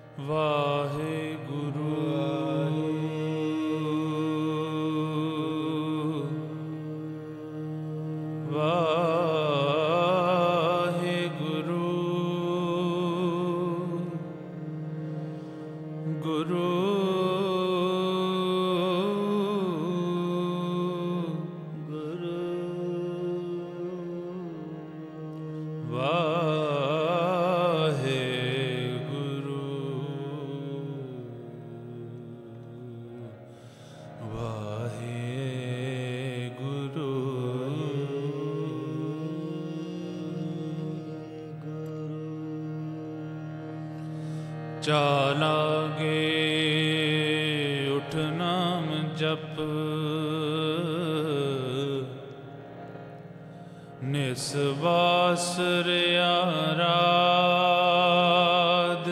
ਵਾਹਿਗੁਰੂ ਵਾਹਿਗੁਰੂ ਗੁਰੂ ਚਾਲਾਂਗੇ ਉਠ ਨਾਮ ਜਪ ਨਿਸਵਾਸ ਰਿਆ ਰਾਧ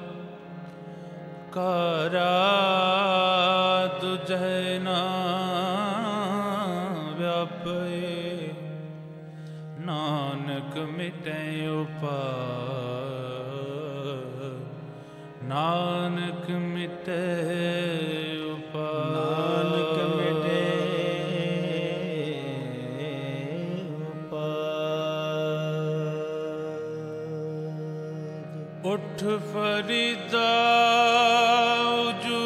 ਕਰਾ ਤੁਝੈ ਨਾ ਵਿਆਪੇ ਨਾਨਕ ਮਿਟੈ ਉਪਾਇ ਨਾਨਕ ਮਿਟੇ ਉਪਾਇ ਨਾਨਕ ਮਿਟੇ ਉਪਾਇ ਉਠ ਫਰੀਦਾ ਉਜੂ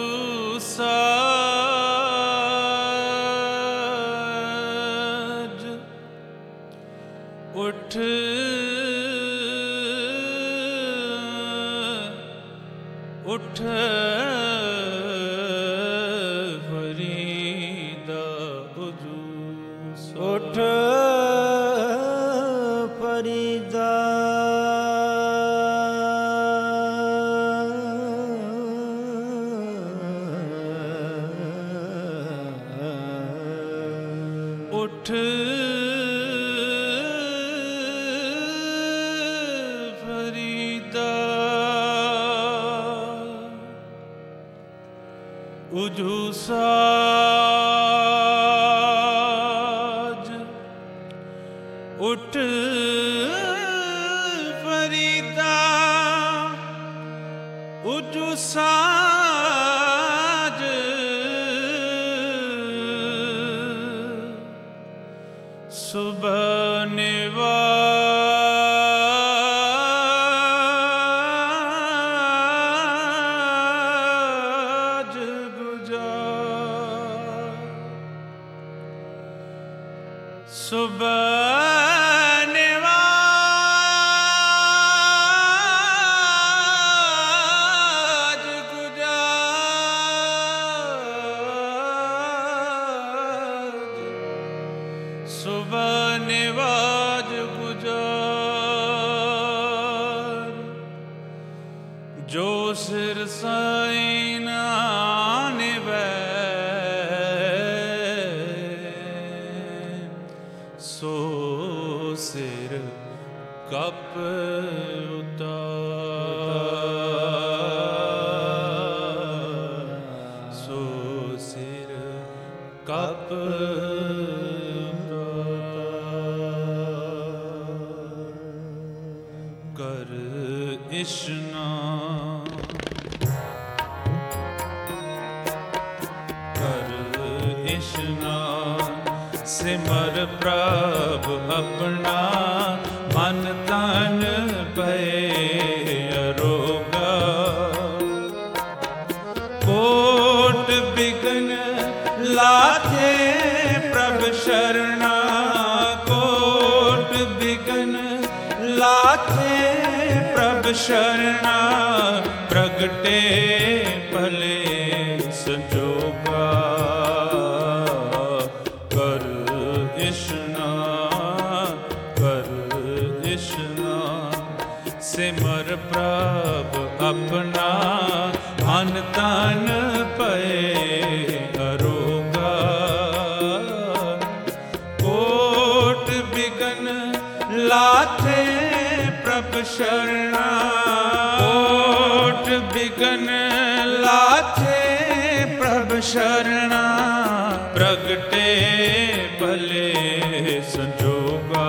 ਸਾਜ ਉਠ ਉਠ ਫਰੀਦਾ ਉਜੂ ਉਠ ਫਰੀਦਾ ਉਠ ਉਜੂ ਸਾਜ ਉਠ ਫਰੀਦਾ ਉਜੂ ਸਾਜ ਸੁਬਹ ਨਿਵਾਜ ਗੁਜ਼ਾਰ ਸੁਬਹ ਨਿਵਾਜ ਗੁਜ਼ਾਰ ਸੁਬਹ ਨਿਵਾਜ ਗੁਜ਼ਾਰ ਜੋ ਸਿਰ ਸਾਈਂ ਨਾ ਨਿਵੈ ਸੋ ਸਿਰ ਕਪ ਉਤਾਰ ਸੋ ਸਿਰ ਕਪ ਕਰ ਇਸ਼ਨਾਨ ਕਰ ਇਸ਼ਨਾਨ ਸਿਮਰ ਪ੍ਰਭ ਆਪਣਾ ਮਨ ਤਨ ਭਏ ਅਰੋਗਾ ਕੋਟ ਬਿਗਨ ਲਾਥੇ ਪ੍ਰਭ ਸ਼ਰਣਾ ਕੋਟ ਬਿਗਨ ਲਾਥੇ ਪ੍ਰਭ ਸ਼ਰਣਾ ਪ੍ਰਗਟੇ ਭਲੇ ਸੰਜੋਗਾ ਕਰ ਇਸ਼ਨਾਨ ਕਰ ਇਸ਼ਨਾਨ ਸਿਮਰ ਪ੍ਰਭ ਆਪਣਾ ਮਨ ਤਨ ਭਏ ਅਰੋਗਾ ਕੋਟ ਬਿਗਨ ਲਾਥੇ ਪ੍ਰਭ ਸ਼ਰਣਾ ਕੋਟ ਬਿਗਨ ਲਾਥੇ ਪ੍ਰਭ ਸ਼ਰਣਾ ਪ੍ਰਗਟੇ ਭਲੇ ਸੰਜੋਗਾ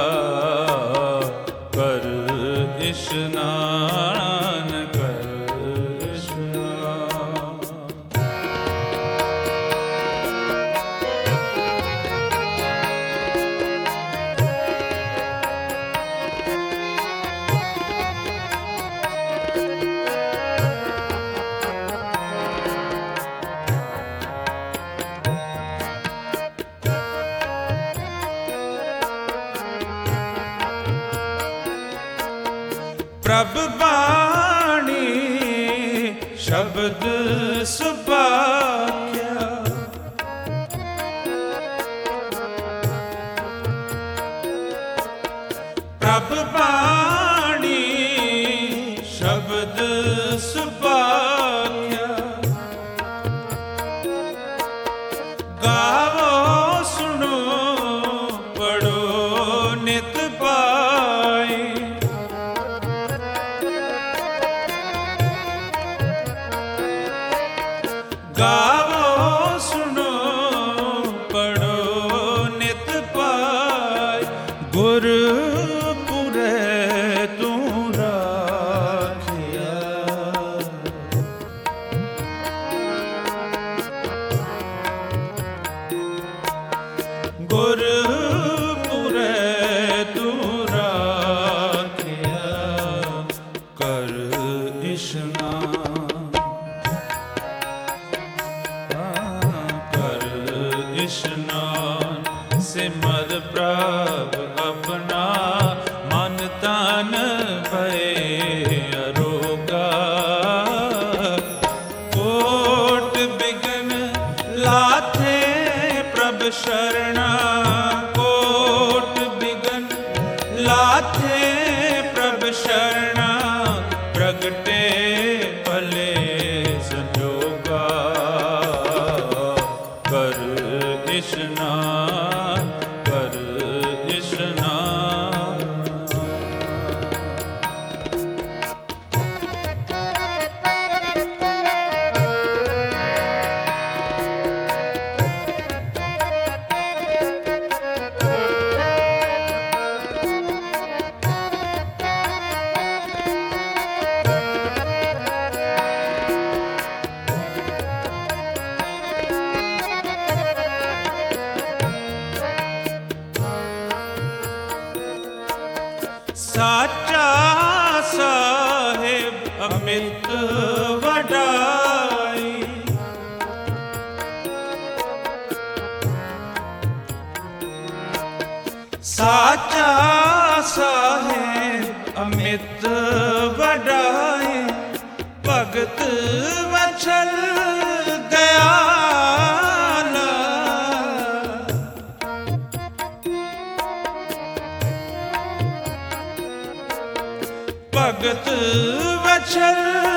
ਕਰ ਇਸ਼ਨਾਨ ਕਰ ਪ੍ਰਭ ਬਾਣੀ ਸ਼ਬਦ ਸੁਭਾਖਿਆ। ਪ੍ਰਭ ਬਾਣੀ ਸ਼ਬਦ ਸੁਭਾਖਿਆ। ਗਾਵੋ ਸੁਣੋ ਪੜੋ ਨਿਤ ਪਾਈ। ਗਾਵੋ ਸੁਣੋ ਪੜੋ ਨਿਤ ਪਾਈ। ਗੁਰ ਪੁਰੈ ਤੂੰ ਰਾਖਿਆ। ਗੁਰ ਪੁਰੈ ਤੂੰ ਰਾਖਿਆ। ਕਰ ਇਸ਼ਨਾਨ ਇਸ਼ਨਾਨ ਸਿਮਰ ਪ੍ਰਭ ਆਪਣਾ। ਮਨ ਤਨ ਭਏ ਅਰੋਗਾ। ਕੋਟ ਬਿਗਨ ਲਾਥੇ ਪ੍ਰਭ ਸ਼ਰਣਾ। ਕੋਟ ਬਿਗਨ ਲਾਥੇ ਪ੍ਰਭ ਸ਼ਰਣਾ। ਪ੍ਰਗਟੇ ਭਲੇ ਸੰਜੋਗਾ। ਕਰ ਇਸ਼ਨਾਨ ਕਰ ਇਸ਼ਨਾਨ। ਸਾਚਾ ਸਾਹਿਬ ਅਮਿਤ ਵਡਾਈ। ਸਾਚਾ ਸਾਹਿਬ ਅਮਿਤ ਵਡਾਈ। ਭਗਤ ਵਛਲ ਦਇਆਲਾ। ਭਗਤ ਵਛਲ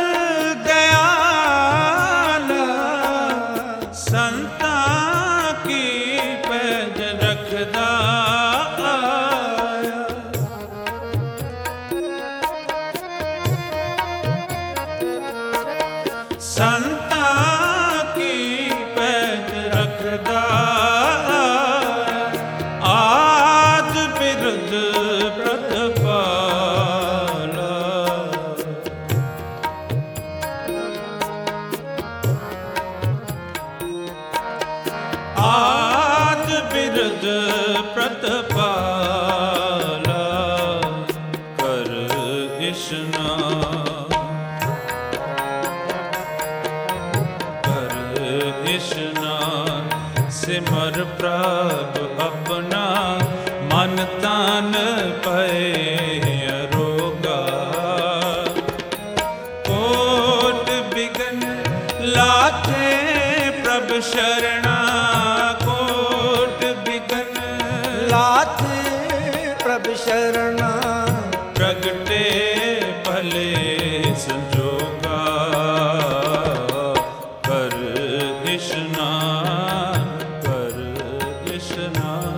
ਦਇਆਲਾ। ਸੰਤਾਂ ਕੀ ਪੈਜ ਰੱਖਦਾ ਆਇਆ। ਸੰਤਾਂ ਕੀ ਪੈਜ ਰੱਖਦਾ ਆਇਆ। ਆਦ ਬਿਰਧ ਪ੍ਰਤਪਾਲਾ। ਆਦ ਬਿਰਧ ਪ੍ਰਤਪਾਲਾ। ਕਰ ਇਸ਼ਨਾਨ ਕਰ ਇਸ਼ਨਾਨ ਸਿਮਰ ਪ੍ਰਭ ਆਪਣਾ। ਮਨ ਤਨ ਭਏ ਅਰੋਗਾ। ਕੋਟ ਬਿਗਨ ਲਾਥੇ ਪ੍ਰਭ ਸ਼ਰਣਾ। ਕੋਟ ਬਿਗਨ ਲਾਥੇ ਪ੍ਰਭ ਸ਼ਰਣਾ। ਪ੍ਰਗਟੇ ਭਲੇ ਸੰਜੋਗਾ। ਕਰ ਇਸ਼ਨਾਨ ਕਰ ਇਸ਼ਨਾਨ।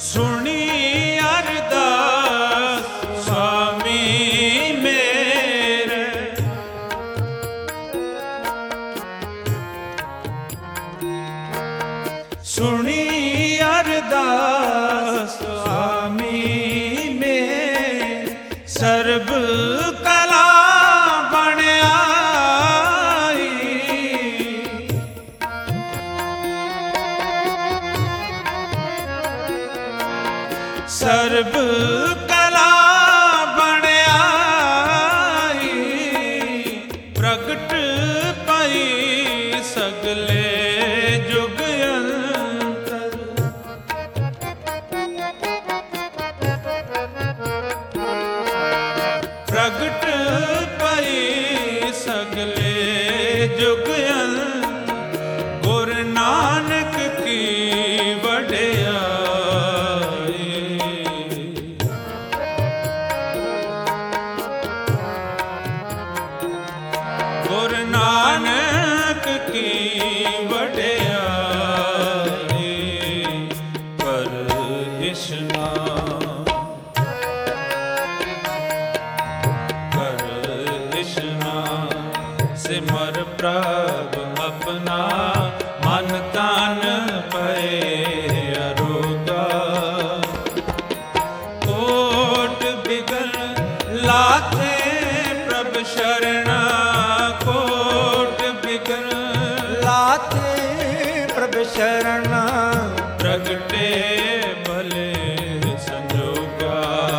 ਸੁਣੀ ਅਰਦਾਸ ਸੁਆਮੀ ਮੇਰੇ, ਸੁਣੀ ਅਰਦਾਸ ਸੁਆਮੀ ਮੇਰੇ, ਸਰਬ ਕਲਾ ਬਣ ਆਈ, ਸਰਬ ਕਲਾ ਬਣ ਆਈ, ਪ੍ਰਗਟ ਪਈ ਸਗਲੇ ਜੁਗ ਅੰਤਰ, ਪ੍ਰਗਟ ਪਈ ਸਗਲੇ ਜੁਗ ਅੰਤਰ, ਗੁਰ ਨਾਨਕ ਕੀ ਵਡਿਆਈ, ਗੁਰ ਨਾਨਕ ਕੀ ਵਡਿਆਈ, ਪਰ ਇਸ਼ਨਾਨ, ਕਰ ਇਸ਼ਨਾਨ, ਸਿਮਰ ਪ੍ਰਭ ਆਪਣਾ, ਮਨ ਤਨ ਪਏ ਅਰੋਗਾ, ਕੋਟ ਬਿਗਨ ਲਾਥੇ ਪ੍ਰਭ ਸ਼ਰਣਾ, ਕੋਟ ਬਿਗਨ ਲਾਥੇ ਪ੍ਰਭ ਸ਼ਰਣਾ, ਪ੍ਰਗਟੇ ਭਲੇ ਸੰਜੋਗਾ,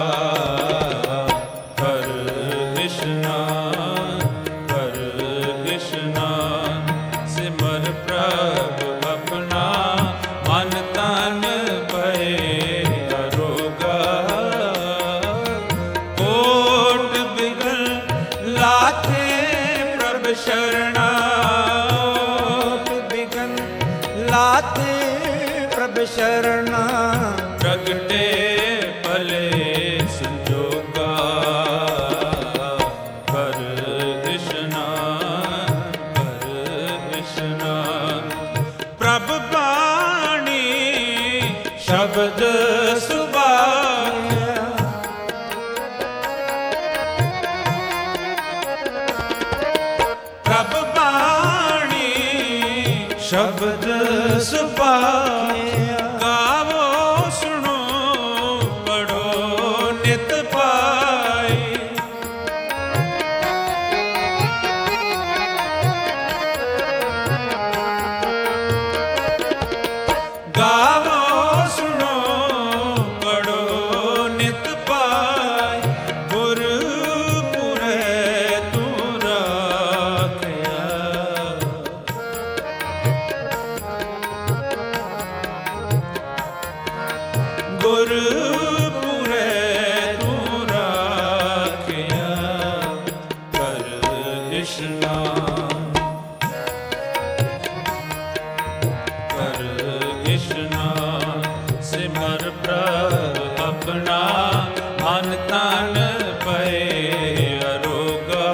ਕਰ ਇਸ਼ਨਾਨ, ਕਰ ਇਸ਼ਨਾਨ, ਸਿਮਰ ਪ੍ਰਭ ਆਪਣਾ, ਮਨ ਤਨ ਪਏ ਅਰੋਗਾ, ਕੋਟ ਬਿਗਨ ਲਾਥੇ ਪ੍ਰਭ ਸ਼ਰਣਾ, ਕੋਟ ਬਿਗਨ ਲਾਥੇ ਪ੍ਰਭ ਸ਼ਰਣਾ, ਪ੍ਰਗਟੇ ਭਲੇ ਸੰਜੋਗਾ, ਕਰ ਇਸ਼ਨਾਨ, ਕਰ ਇਸ਼ਨਾਨ, ਪ੍ਰਭ ਬਾਣੀ ਸ਼ਬਦ ਸੁਭਾਇਆ, ਪ੍ਰਭ ਬਾਣੀ ਸ਼ਬਦ ਸੁਭਾਇਆ, ਗਾਵੋ ਸੁਣੋ ਪੜੋ ਨਿਤ ਪਾਈ, ਗਾਵੋ ਸੁਣੋ ਪੜੋ ਨਿਤ ਪਾਈ, ਗੁਰਪੁਰੈ ਤੂੰ ਰਾਖਿਆ, ਗੁਰਪੁਰੈ ਤੂੰ ਰਾਖਿਆ, ਕਰ ਇਸ਼ਨਾਨ, ਕਰ ਇਸ਼ਨਾਨ, ਸਿਮਰ ਪ੍ਰਭ ਆਪਣਾ, ਮਨ ਤਨ ਪਏ ਅਰੋਗਾ,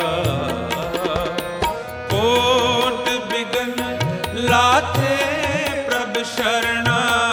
ਕੋਟ ਬਿਗਨ ਲਾਥੇ ਪ੍ਰਭ ਸ਼ਰਣਾ,